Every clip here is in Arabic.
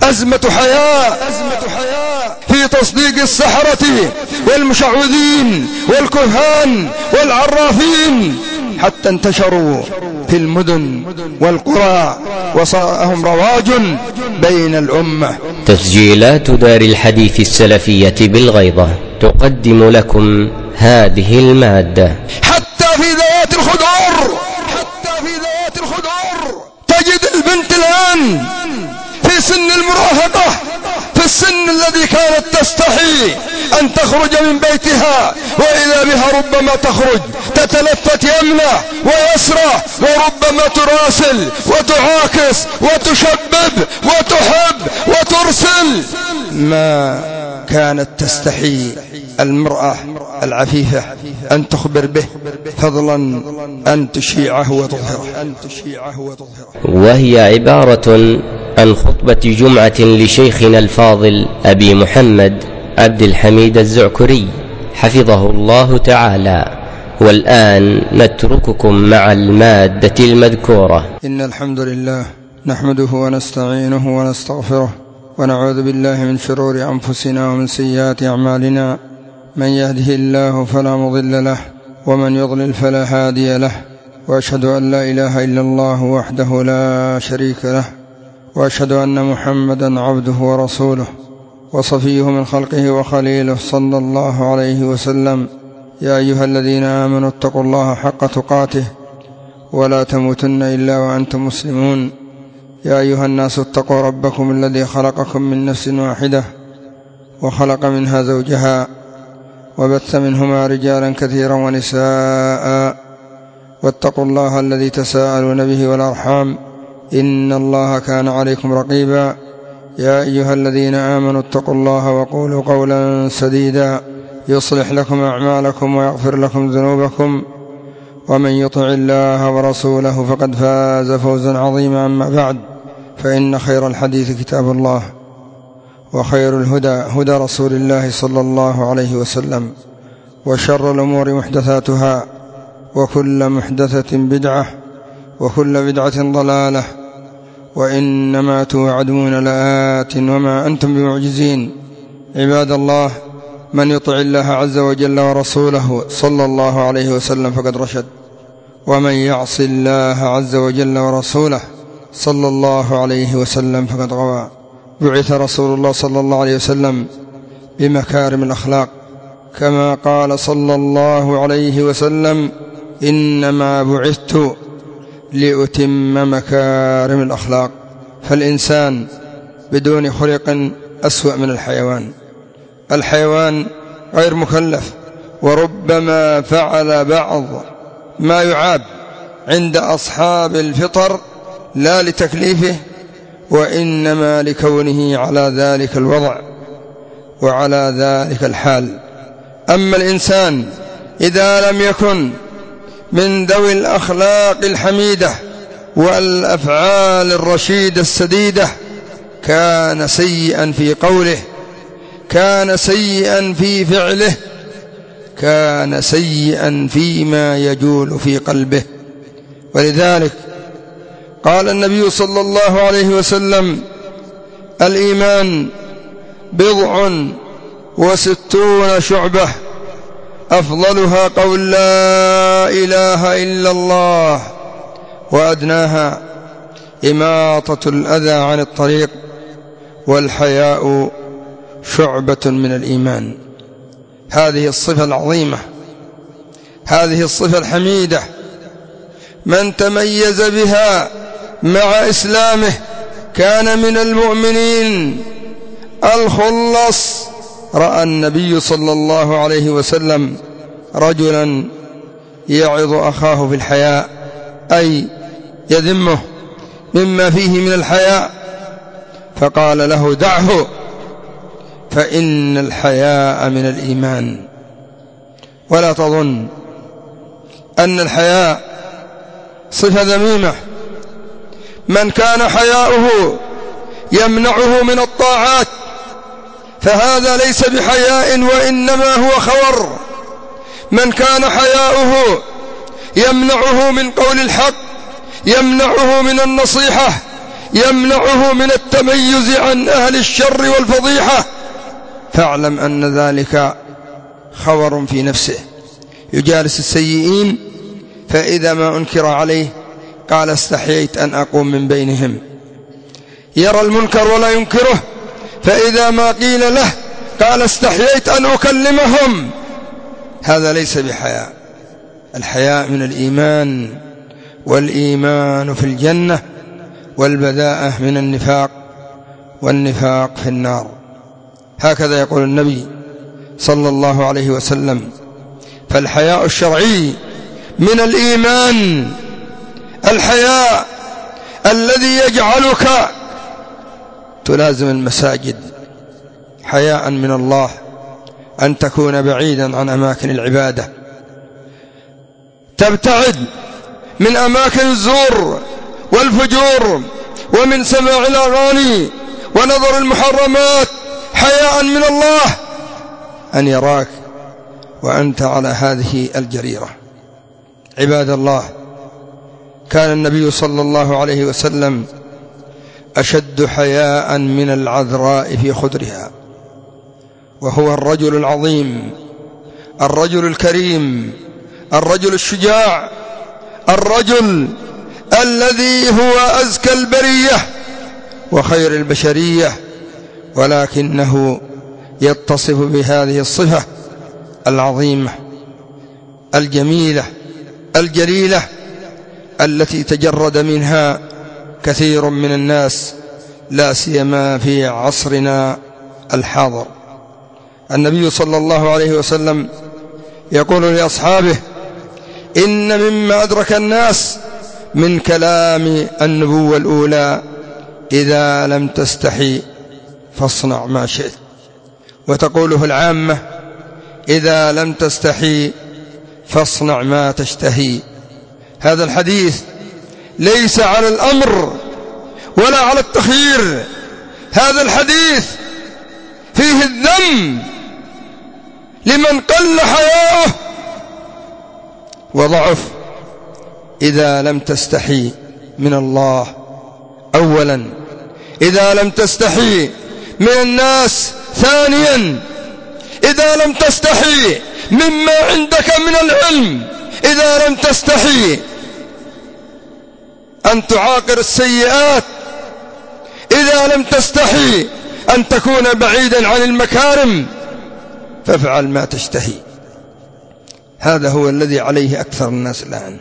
أزمة حياء في تصديق السحرة والمشعوذين والكهان والعرافين، حتى انتشروا في المدن والقرى وصارهم رواج بين الأمة. تسجيلات دار الحديث السلفية بالغيضة تقدم لكم هذه المادة. حتى في ذوات الخدور تجد البنت الآن في سن المراهقة، في السن الذي كانت تستحي أن تخرج من بيتها، وإذا بها ربما تخرج تتلفت يمنة ويسرى، وربما تراسل وتعاكس وتشبب وتحب وترسل. ما كانت تستحي المرأة العفيفة أن تخبر به، فضلا أن تشيعه وتظهره. وهي عبارة عن خطبة جمعة لشيخنا الفاضل أبي محمد عبد الحميد الزعكري حفظه الله تعالى. والآن نترككم مع المادة المذكورة. إن الحمد لله نحمده ونستعينه ونستغفره، ونعوذ بالله من شرور أنفسنا ومن سيئات أعمالنا. من يهده الله فلا مضل له، ومن يضلل فلا هادي له، وأشهد أن لا إله إلا الله وحده لا شريك له، وأشهد أن محمدا عبده ورسوله وصفيه من خلقه وخليله صلى الله عليه وسلم. يا أيها الذين آمنوا اتقوا الله حق تقاته ولا تموتن إلا وأنتم مسلمون. يا أيها الناس اتقوا ربكم الذي خلقكم من نفس واحدة وخلق منها زوجها وبث منهما رجالا كثيرا ونساء، واتقوا الله الذي تساءلون به والأرحام إن الله كان عليكم رقيبا. يا أيها الذين آمنوا اتقوا الله وقولوا قولا سديدا يصلح لكم أعمالكم ويغفر لكم ذنوبكم، ومن يطع الله ورسوله فقد فاز فوزا عظيما. أما بعد، فإن خير الحديث كتاب الله، وخير الهدى هدى رسول الله صلى الله عليه وسلم، وشر الأمور محدثاتها، وكل محدثة بدعة، وكل بدعة ضلالة، وإنما توعدون لآت وما أنتم بمعجزين. عباد الله، من يطع الله عز وجل ورسوله صلى الله عليه وسلم فقد رشد، ومن يعص الله عز وجل ورسوله صلى الله عليه وسلم فقد غوى. بعث رسول الله صلى الله عليه وسلم بمكارم الأخلاق، كما قال صلى الله عليه وسلم: إنما بعثت لأتم مكارم الأخلاق. فالإنسان بدون خلق أسوأ من الحيوان. الحيوان غير مكلف، وربما فعل بعض ما يعاب عند أصحاب الفطر لا لتكليفه، وإنما لكونه على ذلك الوضع وعلى ذلك الحال. أما الإنسان إذا لم يكن من ذوي الأخلاق الحميدة والأفعال الرشيدة السديدة، كان سيئا في قوله، كان سيئا في فعله، كان سيئا فيما يجول في قلبه. ولذلك قال النبي صلى الله عليه وسلم: الإيمان 60 شعبة، أفضلها قول لا إله إلا الله، وأدناها إماطة الأذى عن الطريق، والحياء شعبة من الإيمان. هذه الصفة العظيمة، هذه الصفة الحميدة، من تميز بها مع إسلامه كان من المؤمنين الخلص. رأى النبي صلى الله عليه وسلم رجلا يعظ أخاه في الحياء، أي يذمه مما فيه من الحياء، فقال له: دعه، فإن الحياء من الإيمان. ولا تظن أن الحياء صفة ذميمة. من كان حياؤه يمنعه من الطاعات فهذا ليس بحياء، وإنما هو خور. من كان حياؤه يمنعه من قول الحق، يمنعه من النصيحة، يمنعه من التميز عن أهل الشر والفضيحة، فاعلم أن ذلك خور في نفسه. يجالس السيئين فإذا ما أنكر عليه قال استحييت أن أقوم من بينهم. يرى المنكر ولا ينكره، فإذا ما قيل له قال استحييت أن أكلمهم. هذا ليس بحياء. الحياء من الإيمان، والإيمان في الجنة، والبذاءة من النفاق، والنفاق في النار. هكذا يقول النبي صلى الله عليه وسلم. فالحياء الشرعي من الإيمان، الحياء الذي يجعلك تلازم المساجد، حياء من الله أن تكون بعيدا عن أماكن العبادة، تبتعد من أماكن الزور والفجور، ومن سماع الأغاني ونظر المحرمات، حياء من الله أن يراك وأنت على هذه الجريرة. عباد الله، كان النبي صلى الله عليه وسلم أشد حياء من العذراء في خدرها، وهو الرجل العظيم، الرجل الكريم، الرجل الشجاع، الرجل الذي هو أزكى البرية وخير البشرية، ولكنه يتصف بهذه الصفة العظيمة الجميلة الجليلة التي تجرد منها كثير من الناس، لا سيما في عصرنا الحاضر. النبي صلى الله عليه وسلم يقول لأصحابه: إن مما أدرك الناس من كلام النبوة الأولى إذا لم تستحي فاصنع ما شئت، وتقوله العامة: إذا لم تستحي فاصنع ما تشتهي. هذا الحديث ليس على الأمر ولا على التخيير، هذا الحديث فيه الذم لمن قل حياؤه وضعف. إذا لم تستحي من الله أولا، إذا لم تستحي من الناس ثانيا، إذا لم تستحي مما عندك من العلم، إذا لم تستحي أن تعاقر السيئات، إذا لم تستحي أن تكون بعيدا عن المكارم، فافعل ما تشتهي. هذا هو الذي عليه أكثر الناس الآن،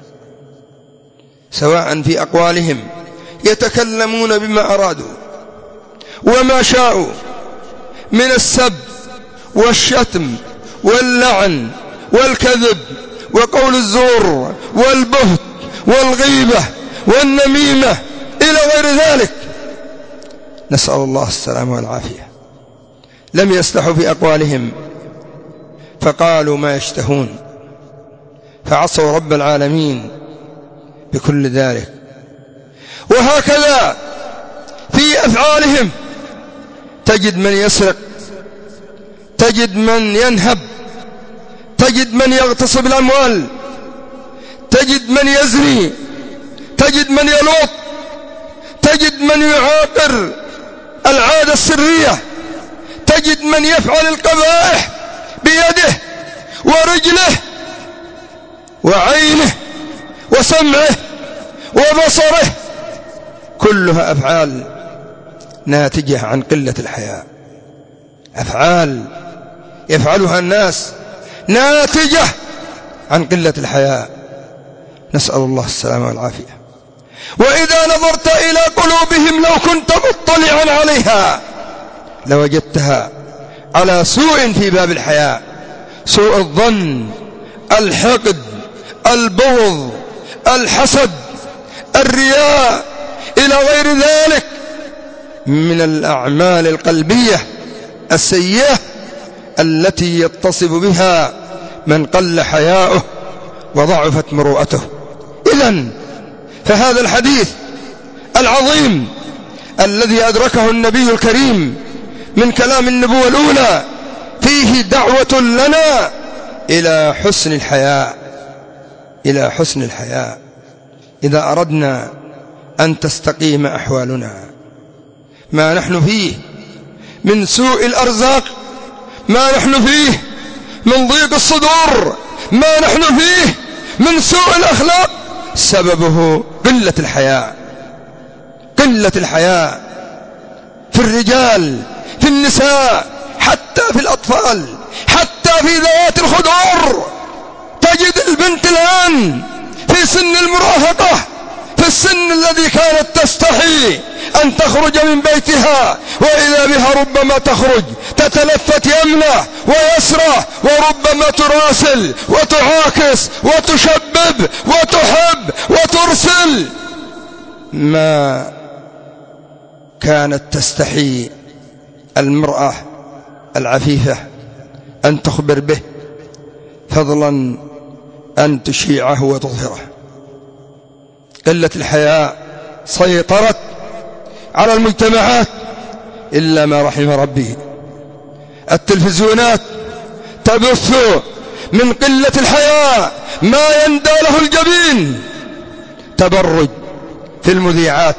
سواء في أقوالهم يتكلمون بما أرادوا وما شاءوا من السب والشتم واللعن والكذب وقول الزور والبهت والغيبة والنميمة إلى غير ذلك، نسأل الله السلامة والعافية. لم يستحوا في أقوالهم فقالوا ما يشتهون، فعصوا رب العالمين بكل ذلك. وهكذا في أفعالهم تجد من يسرق، تجد من ينهب، تجد من يغتصب الأموال، تجد من يزني، تجد من يلوط، تجد من يعاقر العادة السرية، تجد من يفعل القبائح بيده ورجله وعينه وسمعه وبصره، كلها أفعال ناتجة عن قلة الحياء، أفعال يفعلها الناس ناتجة عن قلة الحياء، نسأل الله السلامة والعافية. وإذا نظرت إلى قلوبهم لو كنت مطلعا عليها لوجدتها على سوء في باب الحياء، سوء الظن، الحقد، البغض، الحسد، الرياء، إلى غير ذلك من الأعمال القلبية السيئة التي يتصف بها من قل حياؤه وضعفت مروءته. إذن فهذا الحديث العظيم الذي أدركه النبي الكريم من كلام النبوة الأولى فيه دعوة لنا إلى حسن الحياء، إلى حسن الحياء. إذا أردنا أن تستقيم أحوالنا. ما نحن فيه من سوء الأرزاق، ما نحن فيه من ضيق الصدور، ما نحن فيه من سوء الأخلاق، سببه قلة الحياء. قلة الحياء في الرجال، في النساء، حتى في الأطفال، حتى في ذوات الخدور. تجد البنت الآن في سن المراهقة، في السن الذي كانت تستحي أن تخرج من بيتها، وإذا بها ربما تخرج تتلفت يمنة ويسرة، وربما تراسل وتعاكس وتشبب وتحب وترسل ما كانت تستحي المرأة العفيفة أن تخبر به، فضلا أن تشيعه وتظهره. قلة الحياء سيطرت على المجتمعات إلا ما رحم ربي. التلفزيونات تبث من قلة الحياء ما يندى له الجبين. تبرج في المذيعات،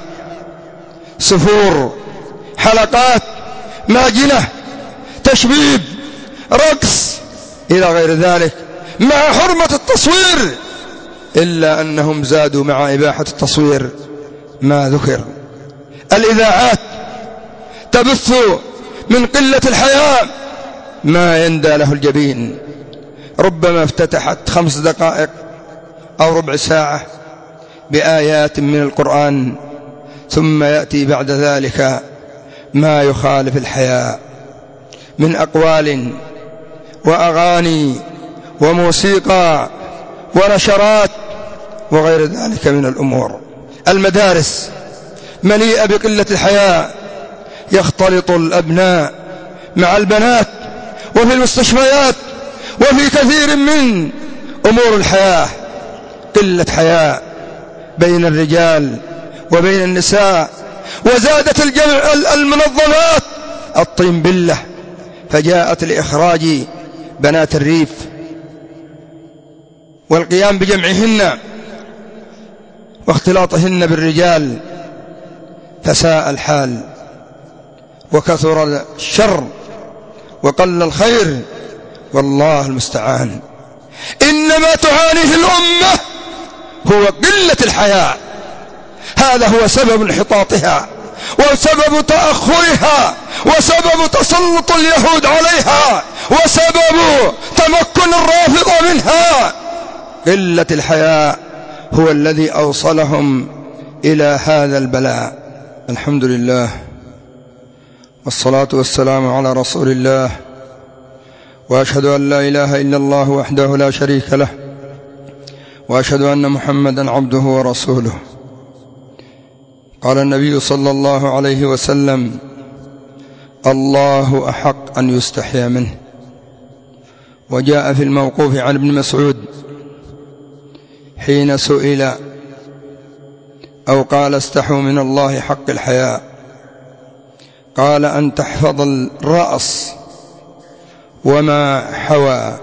سفور، حلقات ماجنة، تشبيب، رقص إلى غير ذلك، مع حرمة التصوير، إلا أنهم زادوا مع إباحة التصوير ما ذكر. الإذاعات تبث من قلة الحياء ما يندى له الجبين. ربما افتتحت 5 دقائق أو ربع ساعة بآيات من القرآن، ثم يأتي بعد ذلك ما يخالف الحياء من أقوال وأغاني وموسيقى ونشرات وغير ذلك من الأمور. المدارس مليئة بقلة الحياء، يختلط الأبناء مع البنات، وفي المستشفيات وفي كثير من أمور الحياة قلة حياء بين الرجال وبين النساء. وزادت المنظمات الطين بلة، فجاءت لإخراج بنات الريف والقيام بجمعهن واختلاطهن بالرجال، فساء الحال وكثر الشر وقل الخير، والله المستعان. إنما تعانيه الأمة هو قلة الحياء، هذا هو سبب انحطاطها وسبب تأخرها وسبب تسلط اليهود عليها وسبب تمكن الرافضة منها. قلة الحياء هو الذي أوصلهم إلى هذا البلاء. الحمد لله والصلاة والسلام على رسول الله، وأشهد أن لا إله إلا الله وحده لا شريك له، وأشهد أن محمدا عبده ورسوله. قال النبي صلى الله عليه وسلم: الله أحق أن يستحيا منه. وجاء في الموقوف عن ابن مسعود حين سئل أو قال: استحوا من الله حق الحياء، قال: أن تحفظ الرأس وما حوى،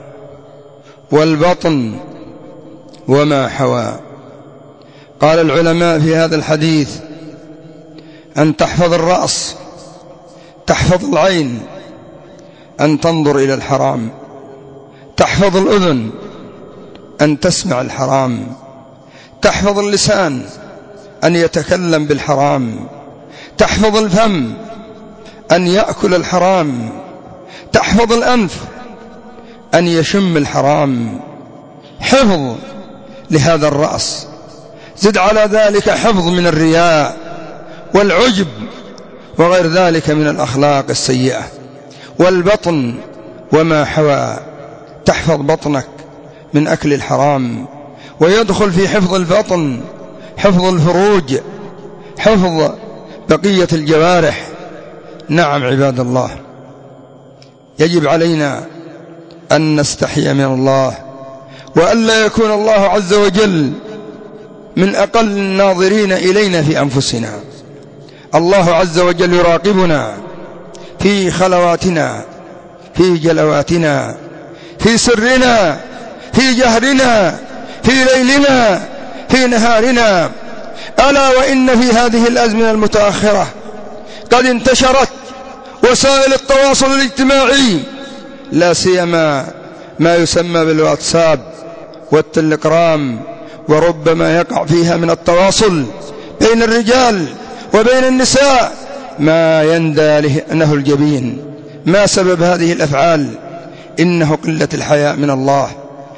والبطن وما حوى. قال العلماء في هذا الحديث: أن تحفظ الرأس، تحفظ العين أن تنظر إلى الحرام، تحفظ الأذن أن تسمع الحرام، تحفظ اللسان أن يتكلم بالحرام، تحفظ الفم أن يأكل الحرام، تحفظ الأنف أن يشم الحرام. حفظ لهذا الرأس، زد على ذلك حفظ من الرياء والعجب وغير ذلك من الأخلاق السيئة. والبطن وما حوى، تحفظ بطنك من أكل الحرام، ويدخل في حفظ البطن حفظ الفروج، حفظ بقية الجوارح. نعم عباد الله، يجب علينا أن نستحي من الله، وأن لا يكون الله عز وجل من أقل الناظرين إلينا في أنفسنا. الله عز وجل يراقبنا في خلواتنا، في جلواتنا، في سرنا، في جهرنا، في ليلنا، في نهارنا. ألا وإن في هذه الأزمنة المتأخرة قد انتشرت وسائل التواصل الاجتماعي، لا سيما ما يسمى بالواتساب والتليجرام، وربما يقع فيها من التواصل بين الرجال وبين النساء ما يندى له الجبين. ما سبب هذه الأفعال؟ إنه قلة الحياء من الله،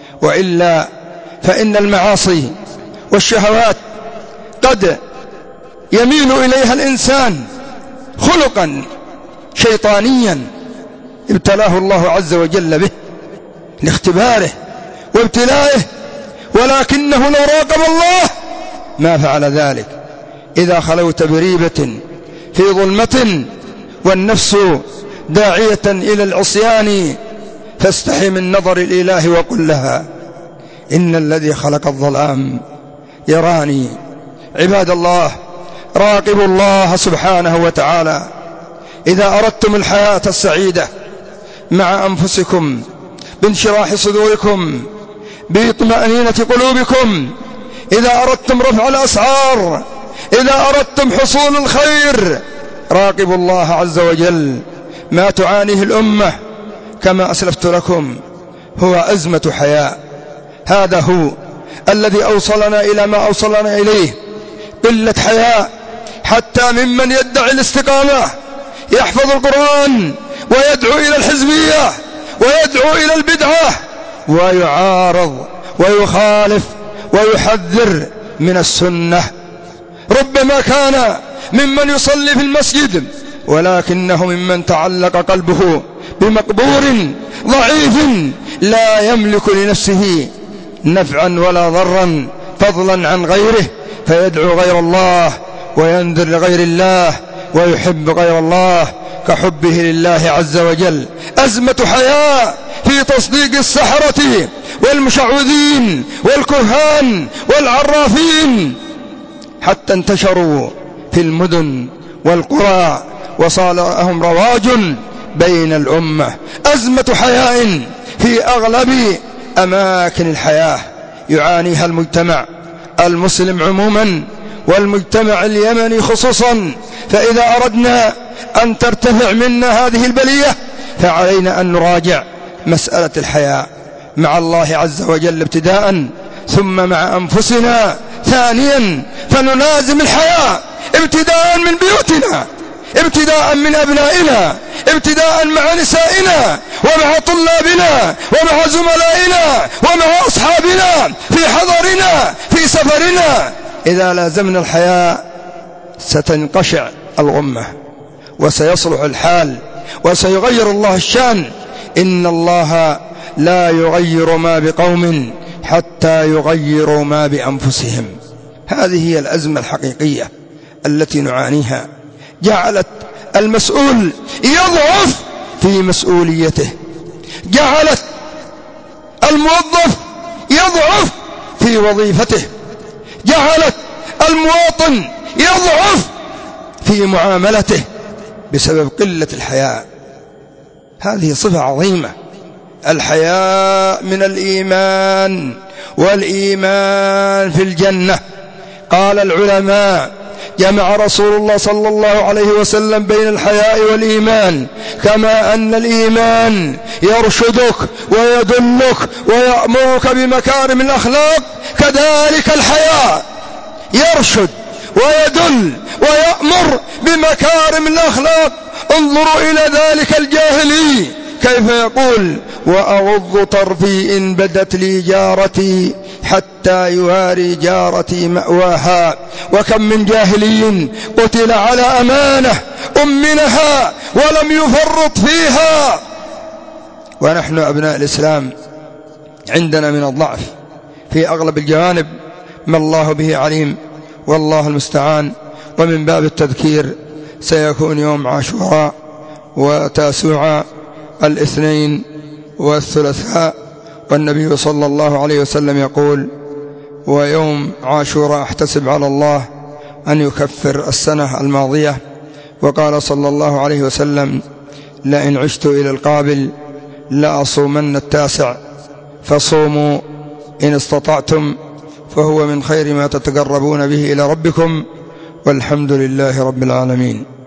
وإلا فإن المعاصي والشهوات قد يميل إليها الإنسان خلقا شيطانيا ابتلاه الله عز وجل به لاختباره وابتلائه، ولكنه لو راقب الله ما فعل ذلك. إذا خلوت بريبة في ظلمة والنفس داعية إلى العصيان فاستحي من نظر الإله وقل لها إن الذي خلق الظلام يراني. عباد الله، راقبوا الله سبحانه وتعالى. إذا أردتم الحياة السعيدة مع أنفسكم بانشراح صدوركم باطمأنينة قلوبكم، إذا أردتم رفع الأسعار، إذا أردتم حصول الخير، راقبوا الله عز وجل. ما تعانيه الأمة كما أسلفت لكم هو أزمة حياء. هذا هو الذي أوصلنا إلى ما أوصلنا إليه، قلة حياء، حتى ممن يدعي الاستقامة يحفظ القرآن ويدعو إلى الحزبية ويدعو إلى البدعة ويعارض ويخالف ويحذر من السنة. ربما كان ممن يصلي في المسجد ولكنه ممن تعلق قلبه بمقبور ضعيف لا يملك لنفسه نفعا ولا ضرا فضلا عن غيره، فيدعو غير الله وينذر لغير الله ويحب غير الله كحبه لله عز وجل. أزمة حياء في تصديق السحرة والمشعوذين والكهان والعرافين حتى انتشروا في المدن والقرى وصار لهم رواج بين الأمة. أزمة حياء في أغلب أماكن الحياة يعانيها المجتمع المسلم عموما والمجتمع اليمني خصوصا. فإذا أردنا أن ترتفع منا هذه البلية فعلينا أن نراجع مسألة الحياء مع الله عز وجل ابتداء، ثم مع أنفسنا ثانيا، فنلازم الحياء ابتداء من بيوتنا، ابتداء من أبنائنا، ابتداء مع نسائنا ومع طلابنا ومع زملائنا ومع أصحابنا في حضرنا في سفرنا. إذا لازمنا الحياء ستنقشع الغمة وسيصلح الحال وسيغير الله الشأن. إن الله لا يغير ما بقوم حتى يغيروا ما بأنفسهم. هذه هي الأزمة الحقيقية التي نعانيها، جعلت المسؤول يضعف في مسؤوليته، جعلت الموظف يضعف في وظيفته، جعلت المواطن يضعف في معاملته بسبب قلة الحياء. هذه صفة عظيمة. الحياء من الإيمان، والإيمان في الجنة. قال العلماء: جمع رسول الله صلى الله عليه وسلم بين الحياء والإيمان، كما أن الإيمان يرشدك ويدلك ويأمرك بمكارم الأخلاق، كذلك الحياء يرشد ويدل ويأمر بمكارم الأخلاق. انظروا إلى ذلك الجاهلي كيف يقول: وأغض طرفي إن بدت لي جارتي حتى يواري جارتي مأواها. وكم من جاهلي قتل على أمانة أمنها ولم يفرط فيها. ونحن أبناء الإسلام عندنا من الضعف في أغلب الجوانب ما الله به عليم، والله المستعان. ومن باب التذكير سيكون يوم عاشوراء وتاسوعاء الاثنين والثلاثاء، والنبي صلى الله عليه وسلم يقول: ويوم عاشوراء احتسب على الله أن يكفر السنة الماضية. وقال صلى الله عليه وسلم: لئن عشت إلى القابل لأصومن التاسع، فصوموا إن استطعتم فهو من خير ما تتقربون به إلى ربكم، والحمد لله رب العالمين.